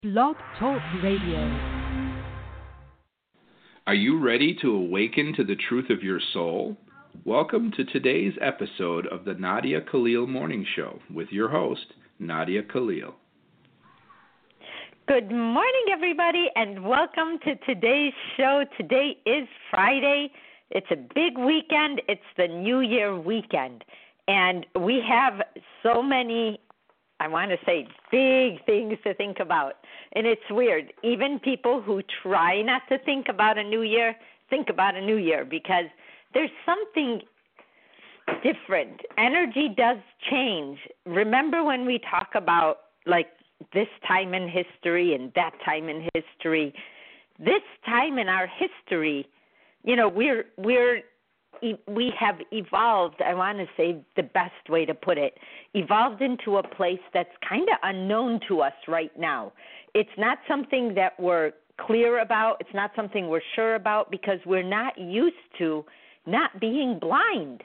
Blog Talk Radio. Are you ready to awaken to the truth of your soul? Welcome to today's episode of the Nadia Khalil Morning Show with your host, Nadia Khalil. Good morning, everybody, and welcome to today's show. Today is Friday. It's a big weekend. It's the New Year weekend. And we have so many, I want to say, big things to think about. And it's weird. Even people who try not to think about a new year, think about a new year because there's something different. Energy does change. Remember when we talk about, like, this time in history and that time in history? This time in our history, you know, we have evolved, I want to say the best way to put it, evolved into a place that's kind of unknown to us right now. It's not something that we're clear about. It's not something we're sure about because we're not used to not being blind.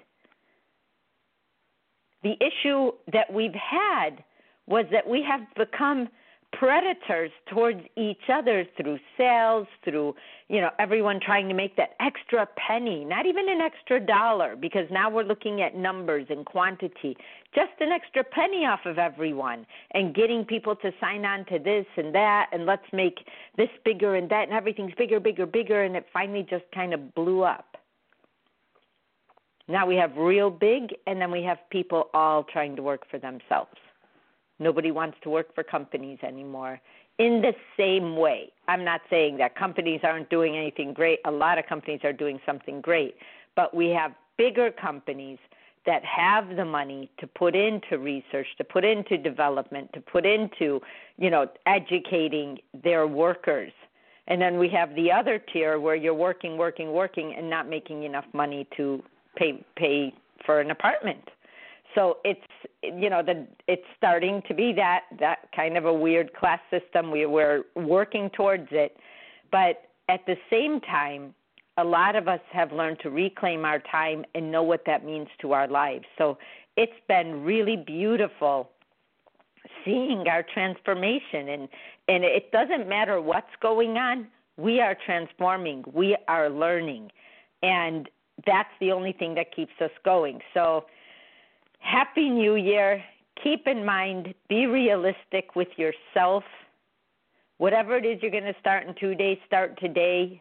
The issue that we've had was that we have become predators towards each other through sales, through, you know, everyone trying to make that extra penny, not even an extra dollar, because now we're looking at numbers and quantity, just an extra penny off of everyone and getting people to sign on to this and that, and let's make this bigger and that, and everything's bigger, bigger, bigger, and it finally just kind of blew up. Now we have real big, and then we have people all trying to work for themselves. Nobody wants to work for companies anymore in the same way. I'm not saying that companies aren't doing anything great. A lot of companies are doing something great. But we have bigger companies that have the money to put into research, to put into development, to put into, you know, educating their workers. And then we have the other tier where you're working, and not making enough money to pay for an apartment. So it's, you know, it's starting to be that kind of a weird class system. We're working towards it. But at the same time, a lot of us have learned to reclaim our time and know what that means to our lives. So it's been really beautiful seeing our transformation. And it doesn't matter what's going on. We are transforming. We are learning. And that's the only thing that keeps us going. So Happy New Year. Keep in mind, be realistic with yourself. Whatever it is you're going to start in 2 days, start today.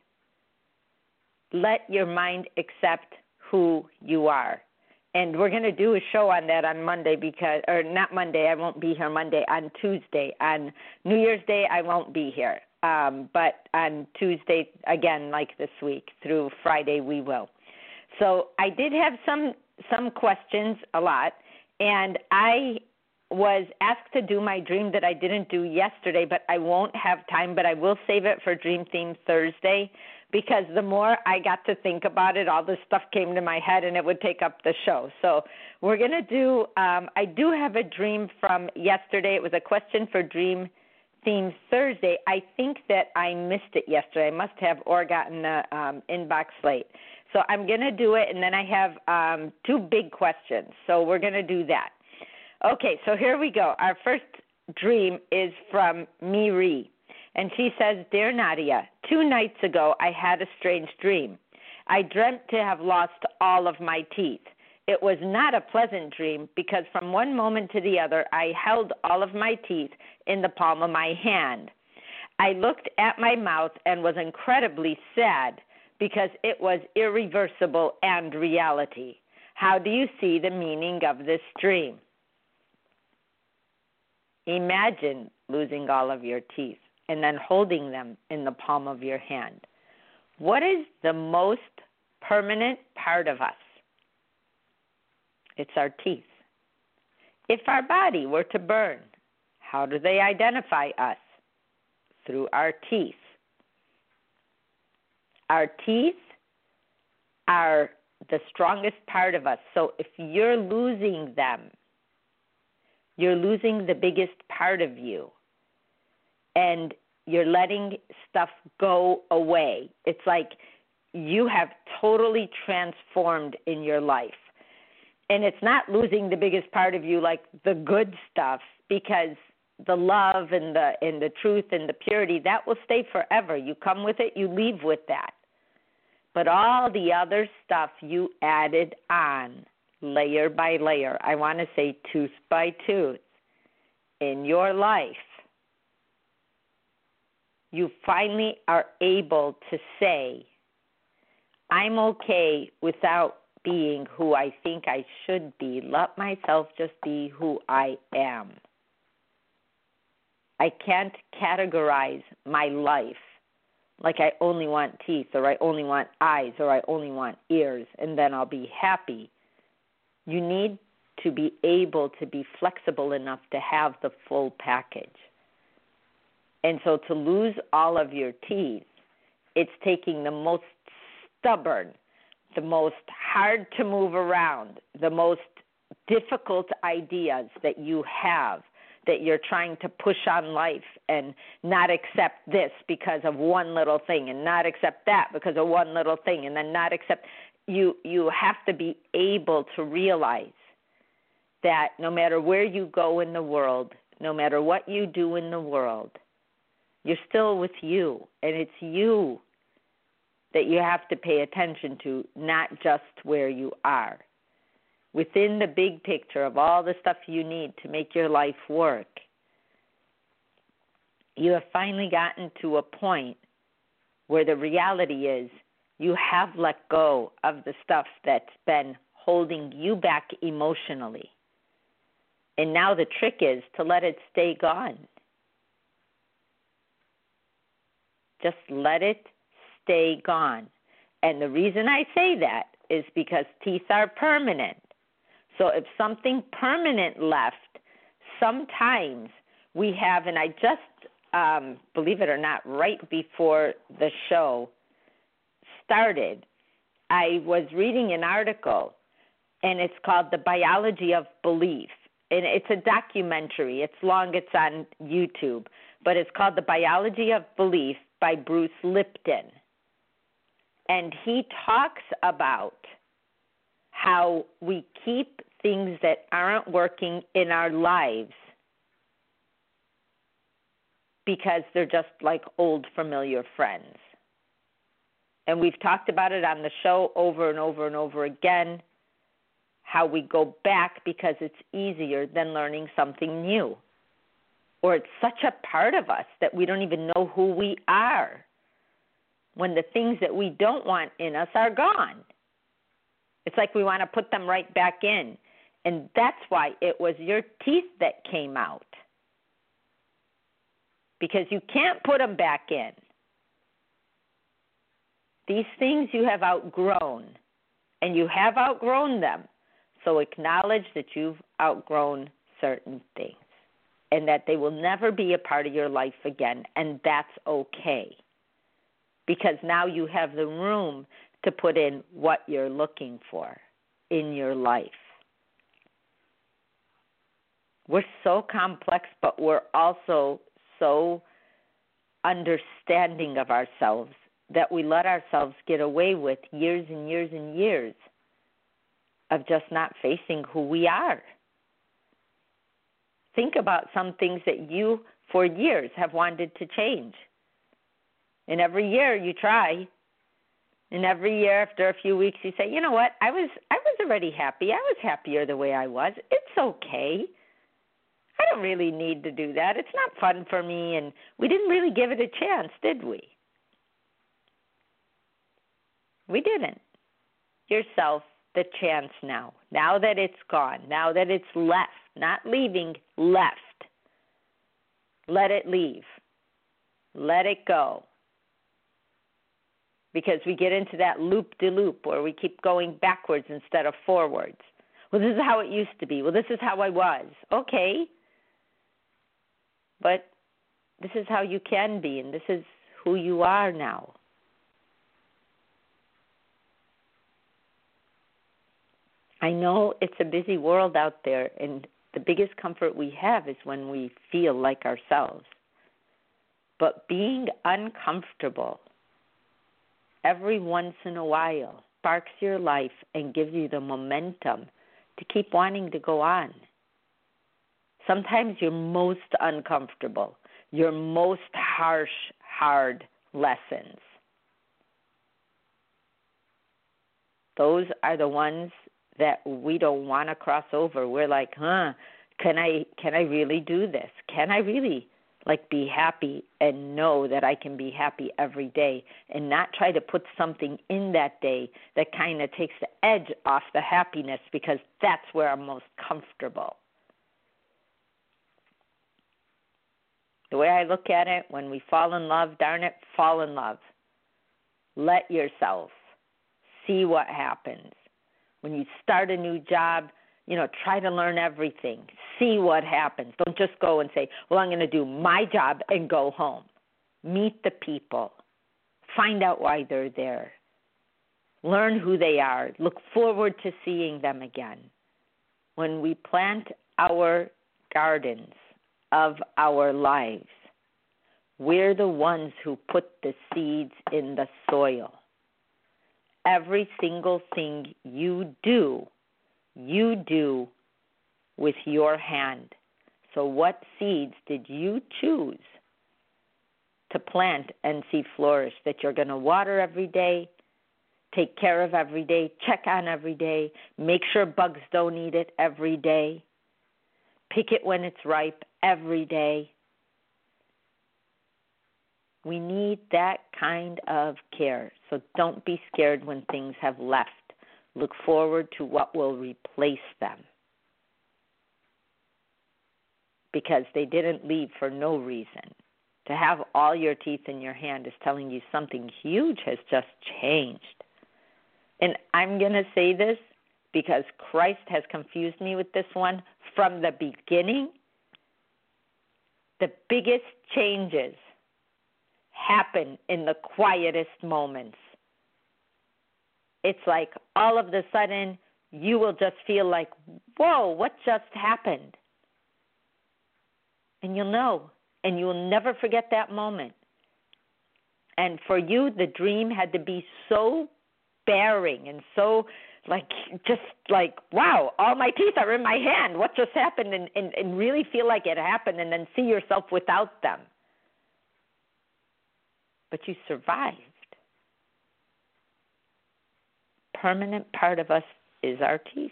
Let your mind accept who you are. And we're going to do a show on that on Monday or not Monday, I won't be here Monday, on Tuesday. On New Year's Day, I won't be here. But on Tuesday, again, like this week, through Friday, we will. So I did have some questions, a lot, and I was asked to do my dream that I didn't do yesterday, but I won't have time, but I will save it for Dream Theme Thursday, because the more I got to think about it, all this stuff came to my head, and it would take up the show. So we're going to do, I do have a dream from yesterday. It was a question for Dream Theme Thursday. I think that I missed it yesterday. I must have or gotten the inbox late. So I'm going to do it, and then I have two big questions. So we're going to do that. Okay, so here we go. Our first dream is from Miri, and she says, Dear Nadia, 2 nights ago I had a strange dream. I dreamt to have lost all of my teeth. It was not a pleasant dream because from one moment to the other I held all of my teeth in the palm of my hand. I looked at my mouth and was incredibly sad because it was irreversible and reality. How do you see the meaning of this dream? Imagine losing all of your teeth and then holding them in the palm of your hand. What is the most permanent part of us? It's our teeth. If our body were to burn, how do they identify us? Through our teeth. Our teeth are the strongest part of us. So if you're losing them, you're losing the biggest part of you. And you're letting stuff go away. It's like you have totally transformed in your life. And it's not losing the biggest part of you, like the good stuff, because the love and the truth and the purity, that will stay forever. You come with it, you leave with that. But all the other stuff you added on, layer by layer, I want to say tooth by tooth, in your life, you finally are able to say, I'm okay without being who I think I should be. Let myself just be who I am. I can't categorize my life like I only want teeth, or I only want eyes, or I only want ears, and then I'll be happy. You need to be able to be flexible enough to have the full package. And so to lose all of your teeth, it's taking the most stubborn, the most hard to move around, the most difficult ideas that you have, that you're trying to push on life and not accept this because of one little thing, and not accept that because of one little thing, and then not accept. You have to be able to realize that no matter where you go in the world, no matter what you do in the world, you're still with you, and it's you that you have to pay attention to, not just where you are. Within the big picture of all the stuff you need to make your life work, you have finally gotten to a point where the reality is you have let go of the stuff that's been holding you back emotionally. And now the trick is to let it stay gone. Just let it stay gone. And the reason I say that is because teeth are permanent. So if something permanent left, sometimes we have, and I just, believe it or not, right before the show started, I was reading an article, and it's called The Biology of Belief. And it's a documentary. It's long. It's on YouTube. But it's called The Biology of Belief by Bruce Lipton. And he talks about how we keep things that aren't working in our lives because they're just like old familiar friends. And we've talked about it on the show over and over and over again, how we go back because it's easier than learning something new. Or it's such a part of us that we don't even know who we are when the things that we don't want in us are gone. It's like we want to put them right back in. And that's why it was your teeth that came out. Because you can't put them back in. These things you have outgrown, and you have outgrown them. So acknowledge that you've outgrown certain things and that they will never be a part of your life again, and that's okay. Because now you have the room to put in what you're looking for in your life. We're so complex, but we're also so understanding of ourselves that we let ourselves get away with years and years and years of just not facing who we are. Think about some things that you, for years, have wanted to change. And every year you try. And every year after a few weeks you say, you know what, I was already happy. I was happier the way I was. It's okay. I don't really need to do that. It's not fun for me. And we didn't really give it a chance, did we? We didn't. Yourself the chance now. Now that it's gone. Now that it's left. Not leaving, left. Let it leave. Let it go. Because we get into that loop-de-loop where we keep going backwards instead of forwards. Well, this is how it used to be. Well, this is how I was. Okay. But this is how you can be, and this is who you are now. I know it's a busy world out there, and the biggest comfort we have is when we feel like ourselves. But being uncomfortable every once in a while sparks your life and gives you the momentum to keep wanting to go on. Sometimes your most uncomfortable, your most harsh, hard lessons, those are the ones that we don't want to cross over. We're like, can I really do this? Can I really be happy and know that I can be happy every day and not try to put something in that day that kind of takes the edge off the happiness, because that's where I'm most comfortable. The way I look at it, when we fall in love, darn it, fall in love. Let yourself see what happens. When you start a new job, try to learn everything. See what happens. Don't just go and say, well, I'm going to do my job and go home. Meet the people. Find out why they're there. Learn who they are. Look forward to seeing them again. When we plant our gardens of our lives, we're the ones who put the seeds in the soil. Every single thing you do with your hand. So what seeds did you choose to plant and see flourish, that you're going to water every day, take care of every day, check on every day, make sure bugs don't eat it every day, pick it when it's ripe every day? We need that kind of care. So don't be scared when things have left. Look forward to what will replace them, because they didn't leave for no reason. To have all your teeth in your hand is telling you something huge has just changed. And I'm going to say this because Christ has confused me with this one from the beginning. The biggest changes happen in the quietest moments. It's like all of a sudden you will just feel like, whoa, what just happened? And you'll know, and you will never forget that moment. And for you, the dream had to be so bearing and so wow, all my teeth are in my hand. What just happened? And really feel like it happened, and then see yourself without them. But you survived. Permanent part of us is our teeth.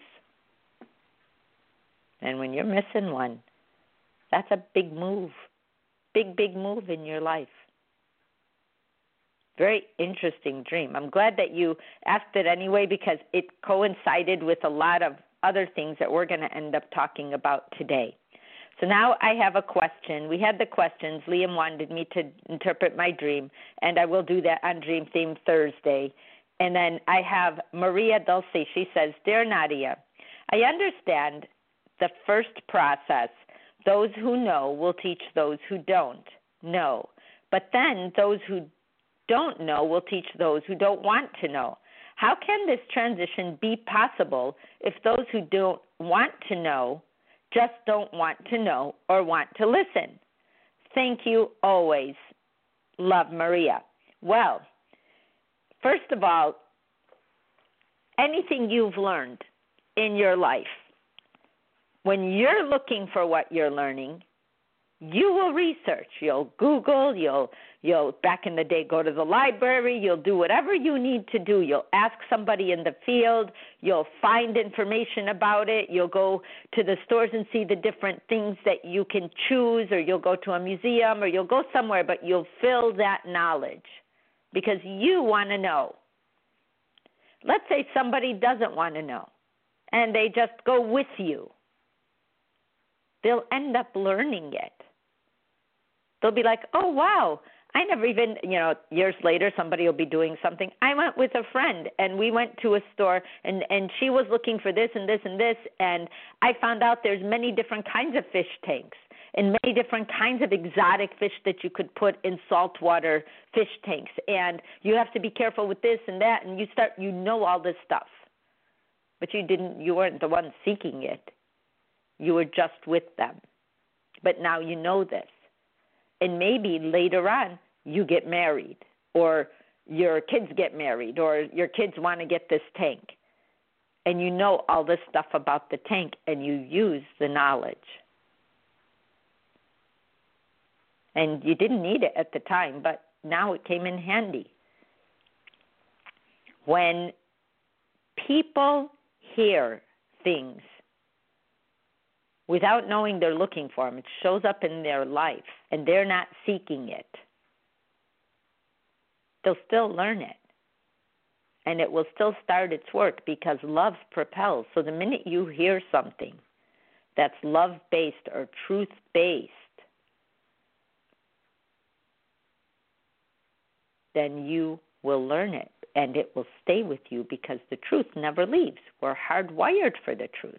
And when you're missing one, that's a big move. Big move in your life. Very interesting dream. I'm glad that you asked it anyway, because it coincided with a lot of other things that we're going to end up talking about today. So now I have a question. We had the questions. Liam wanted me to interpret my dream, and I will do that on Dream Theme Thursday. And then I have Maria Dulce. She says, Dear Nadia, I understand the first process. Those who know will teach those who don't know. But then those who don't know will teach those who don't want to know. How can this transition be possible if those who don't want to know just don't want to know or want to listen? Thank you always. Love, Maria. Well, first of all, anything you've learned in your life, when you're looking for what you're learning, you will research. You'll Google, you'll back in the day go to the library, you'll do whatever you need to do. You'll ask somebody in the field, you'll find information about it, you'll go to the stores and see the different things that you can choose, or you'll go to a museum, or you'll go somewhere, but you'll fill that knowledge because you want to know. Let's say somebody doesn't want to know and they just go with you. They'll end up learning it. They'll be like, oh, wow, I never even, years later somebody will be doing something. I went with a friend and we went to a store and she was looking for this and this and this, and I found out there's many different kinds of fish tanks and many different kinds of exotic fish that you could put in saltwater fish tanks, and you have to be careful with this and that, and you know all this stuff. But you weren't the one seeking it. You were just with them. But now you know this. And maybe later on you get married, or your kids get married, or your kids want to get this tank. And you know all this stuff about the tank, and you use the knowledge. And you didn't need it at the time, but now it came in handy. When people hear things without knowing they're looking for them, it shows up in their life, and they're not seeking it, they'll still learn it. And it will still start its work because love propels. So the minute you hear something that's love-based or truth-based, then you will learn it, and it will stay with you because the truth never leaves. We're hardwired for the truth.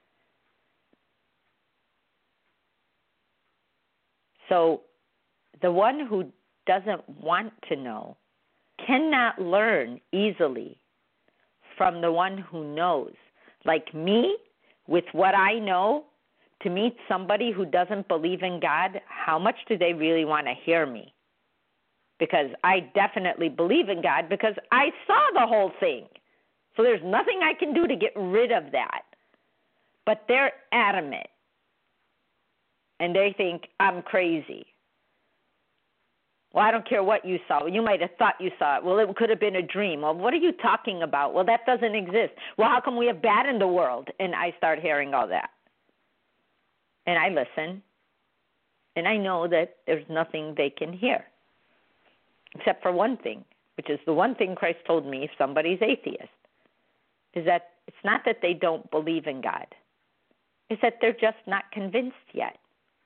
So the one who doesn't want to know cannot learn easily from the one who knows. Like me, with what I know, to meet somebody who doesn't believe in God, how much do they really want to hear me? Because I definitely believe in God because I saw the whole thing. So there's nothing I can do to get rid of that. But they're adamant. And they think I'm crazy. Well, I don't care what you saw. You might have thought you saw it. Well, it could have been a dream. Well, what are you talking about? Well, that doesn't exist. Well, how come we have bad in the world? And I start hearing all that. And I listen. And I know that there's nothing they can hear. Except for one thing, which is the one thing Christ told me if somebody's atheist, is that it's not that they don't believe in God. It's that they're just not convinced yet.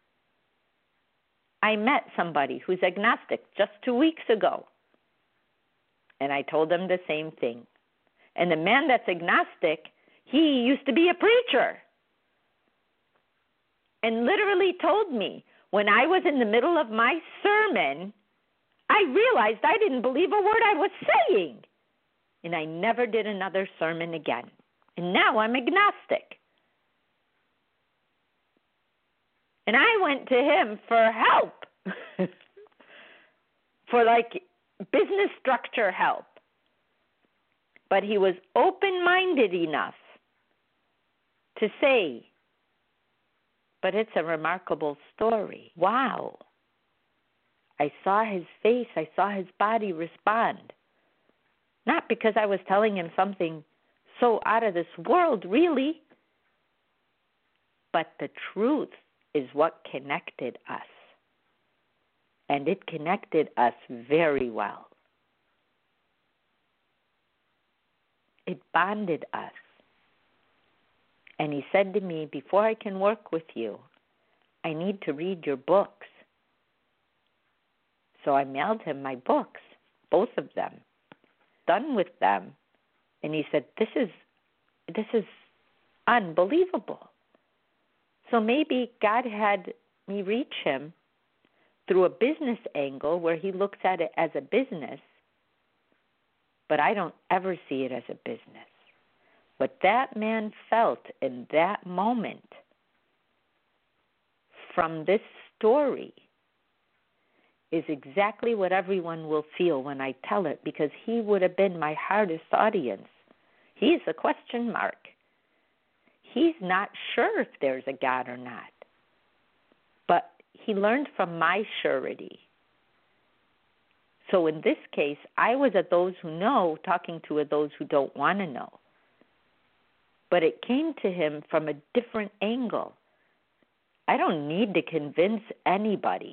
I met somebody who's agnostic just 2 weeks ago, and I told them the same thing. And the man that's agnostic, he used to be a preacher, and literally told me when I was in the middle of my sermon, I realized I didn't believe a word I was saying, and I never did another sermon again. And now I'm agnostic. And I went to him for help, for like business structure help. But he was open-minded enough to say, but it's a remarkable story. Wow. I saw his face, I saw his body respond. Not because I was telling him something so out of this world, really, but the truth is what connected us. And it connected us very well. It bonded us. And he said to me, before I can work with you, I need to read your books. So I mailed him my books, both of them, done with them. And he said, this is unbelievable. So maybe God had me reach him through a business angle where he looks at it as a business, but I don't ever see it as a business. What that man felt in that moment from this story is exactly what everyone will feel when I tell it, because he would have been my hardest audience. He's a question mark. He's not sure if there's a God or not. But he learned from my surety. So in this case, I was a those who know talking to a those who don't want to know. But it came to him from a different angle. I don't need to convince anybody.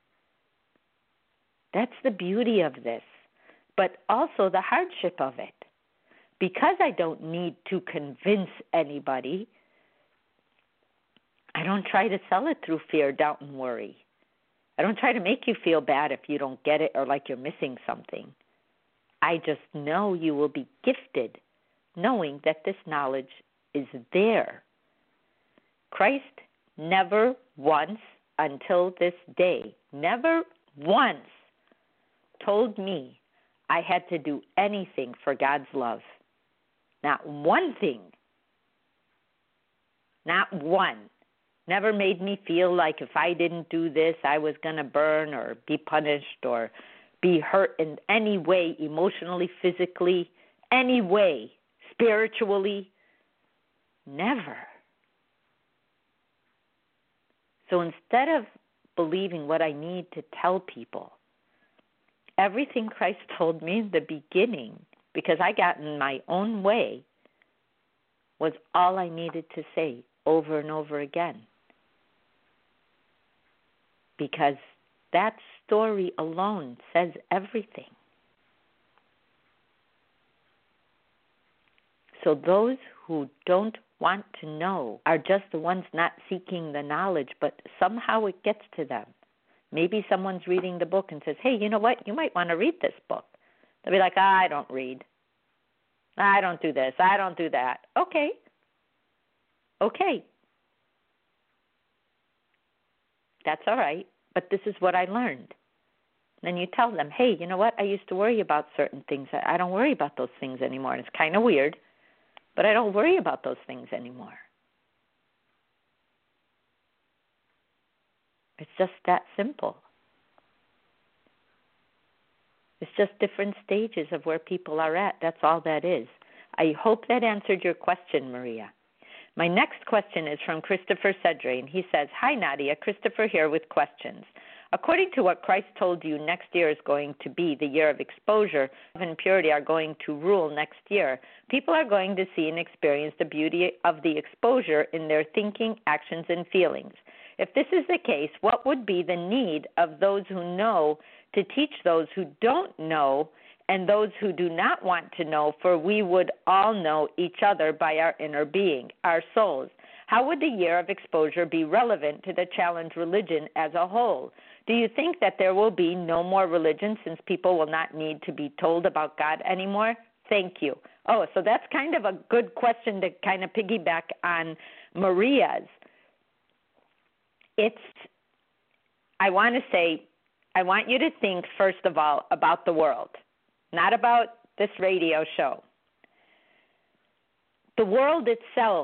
That's the beauty of this, but also the hardship of it. Because I don't need to convince anybody, I don't try to sell it through fear, doubt, and worry. I don't try to make you feel bad if you don't get it or like you're missing something. I just know you will be gifted knowing that this knowledge is there. Christ never once until this day, never once told me I had to do anything for God's love. Not one thing. Not one. Never made me feel like if I didn't do this, I was going to burn or be punished or be hurt in any way, emotionally, physically, any way, spiritually. Never. So instead of believing what I need to tell people. Everything Christ told me in the beginning, because I got in my own way, was all I needed to say over and over again. Because that story alone says everything. So those who don't want to know are just the ones not seeking the knowledge, but somehow it gets to them. Maybe someone's reading the book and says, hey, you know what? You might want to read this book. They'll be like, I don't read. I don't do this. I don't do that. Okay. That's all right, but this is what I learned. Then you tell them, hey, you know what? I used to worry about certain things. I don't worry about those things anymore. And it's kind of weird, but I don't worry about those things anymore. It's just that simple. It's just different stages of where people are at. That's all that is. I hope that answered your question, Maria. My next question is from Christopher Cedre, and he says, hi, Nadia. Christopher here with questions. According to what Christ told you, next year is going to be the year of exposure. Love and purity are going to rule next year. People are going to see and experience the beauty of the exposure in their thinking, actions, and feelings. If this is the case, what would be the need of those who know to teach those who don't know and those who do not want to know, for we would all know each other by our inner being, our souls. How would the year of exposure be relevant to the challenge religion as a whole? Do you think that there will be no more religion since people will not need to be told about God anymore? Thank you. Oh, so that's kind of a good question to kind of piggyback on Maria's. I want you to think, first of all, about the world, not about this radio show. The world itself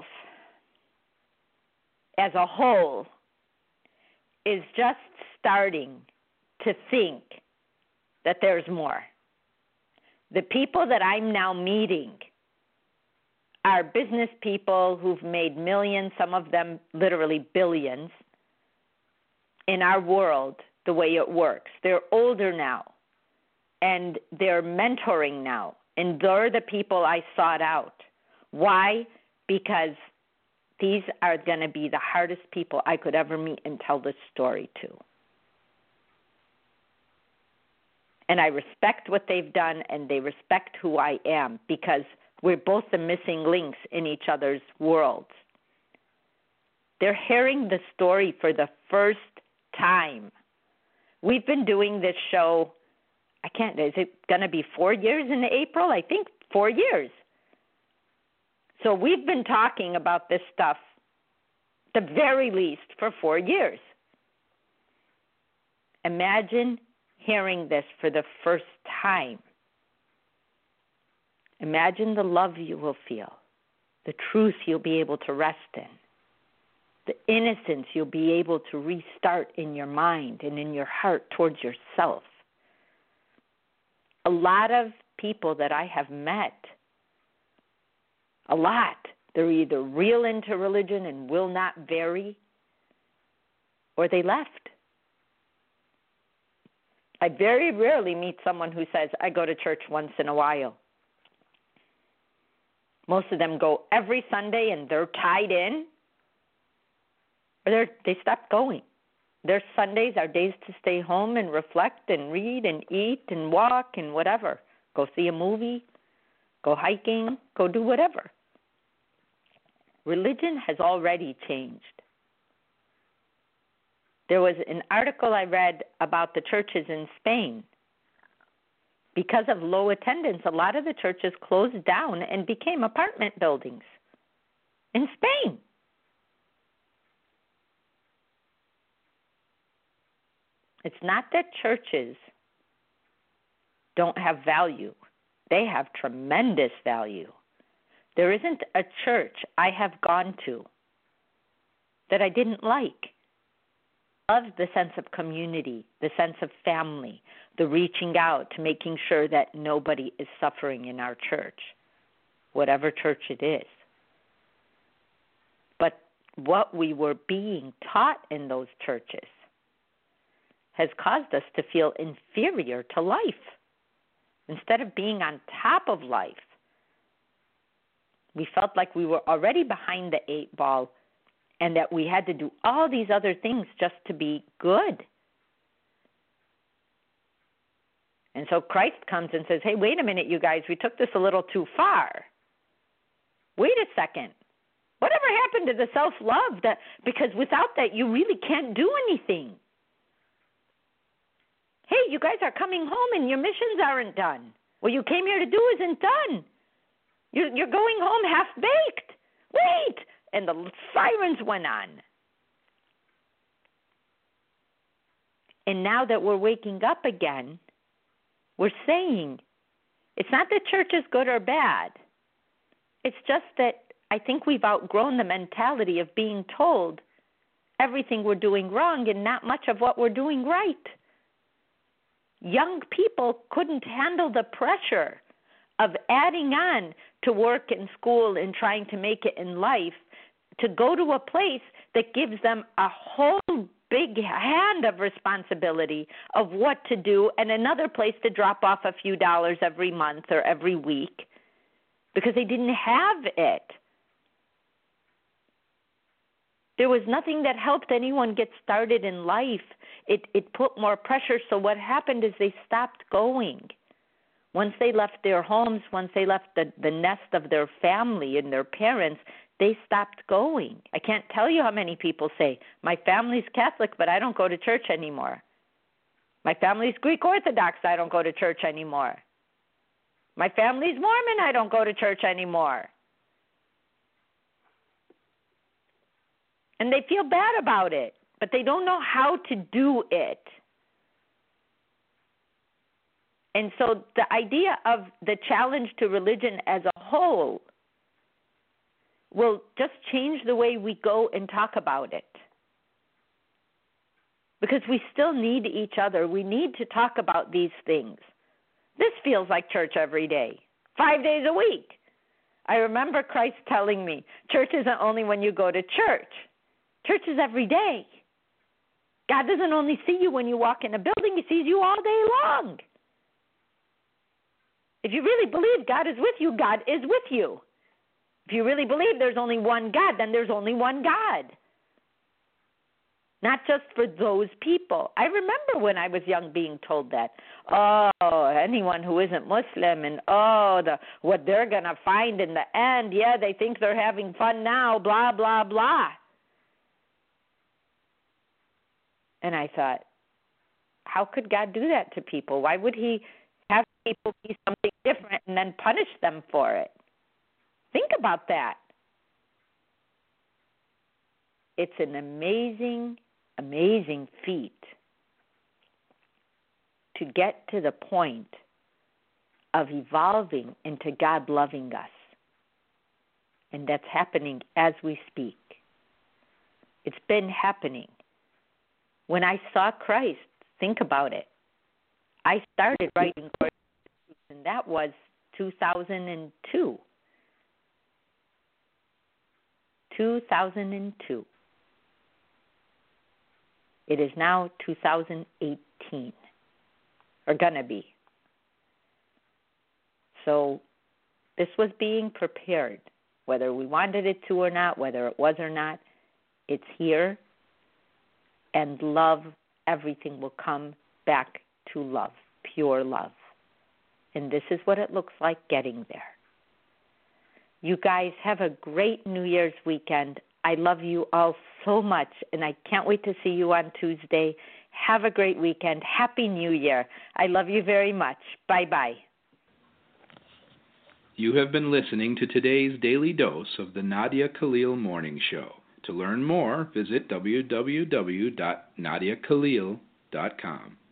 as a whole is just starting to think that there's more. The people that I'm now meeting are business people who've made millions, some of them literally billions, in our world the way it works. They're older now, and they're mentoring now, and they're the people I sought out. Why? Because these are going to be the hardest people I could ever meet and tell this story to. And I respect what they've done, and they respect who I am, because we're both the missing links in each other's worlds. They're hearing the story for the first time. We've been doing this show, is it going to be 4 years in April? I think 4 years. So we've been talking about this stuff, the very least, for 4 years. Imagine hearing this for the first time. Imagine the love you will feel, the truth you'll be able to rest in, the innocence you'll be able to restart in your mind and in your heart towards yourself. A lot of people that I have met, they're either real into religion and will not vary, or they left. I very rarely meet someone who says, I go to church once in a while. Most of them go every Sunday and they're tied in, or they stop going. Their Sundays are days to stay home and reflect and read and eat and walk and whatever. Go see a movie, go hiking, go do whatever. Religion has already changed. There was an article I read about the churches in Spain. Because of low attendance, a lot of the churches closed down and became apartment buildings in Spain. It's not that churches don't have value. They have tremendous value. There isn't a church I have gone to that I didn't like. I love the sense of community, the sense of family, the reaching out to making sure that nobody is suffering in our church, whatever church it is. But what we were being taught in those churches has caused us to feel inferior to life instead of being on top of life. We felt like we were already behind the 8 ball and that we had to do all these other things just to be good. And so Christ comes and says, hey, wait a minute, you guys, we took this a little too far. Wait a second. Whatever happened to the self-love? Because without that, you really can't do anything. Hey, you guys are coming home and your missions aren't done. What you came here to do isn't done. You're going home half-baked. Wait! And the sirens went on. And now that we're waking up again, we're saying, it's not that church is good or bad. It's just that I think we've outgrown the mentality of being told everything we're doing wrong and not much of what we're doing right. Young people couldn't handle the pressure of adding on to work and school and trying to make it in life to go to a place that gives them a whole big hand of responsibility of what to do and another place to drop off a few dollars every month or every week because they didn't have it. There was nothing that helped anyone get started in life. It put more pressure, so what happened is they stopped going. Once they left their homes, once they left the nest of their family and their parents, they stopped going. I can't tell you how many people say, my family's Catholic, but I don't go to church anymore. My family's Greek Orthodox, I don't go to church anymore. My family's Mormon, I don't go to church anymore. And they feel bad about it, but they don't know how to do it. And so the idea of the challenge to religion as a whole will just change the way we go and talk about it. Because we still need each other. We need to talk about these things. This feels like church every day, 5 days a week. I remember Christ telling me, church isn't only when you go to church. Church is every day. God doesn't only see you when you walk in a building, he sees you all day long. If you really believe God is with you, God is with you. If you really believe there's only one God, then there's only one God. Not just for those people. I remember when I was young being told that. Oh, anyone who isn't Muslim and what they're going to find in the end, yeah, they think they're having fun now, blah, blah, blah. And I thought, how could God do that to people? Why would he have people be something different and then punish them for it? Think about that. It's an amazing, amazing feat to get to the point of evolving into God loving us. And that's happening as we speak. It's been happening. When I saw Christ, think about it. I started writing courses, and that was 2002. 2002. It is now 2018, or gonna be. So this was being prepared, whether we wanted it to or not, whether it was or not. It's here, and love, everything will come back to love, pure love. And this is what it looks like getting there. You guys have a great New Year's weekend. I love you all so much, and I can't wait to see you on Tuesday. Have a great weekend. Happy New Year. I love you very much. Bye-bye. You have been listening to today's daily dose of the Nadia Khalil Morning Show. To learn more, visit www.nadiakhalil.com.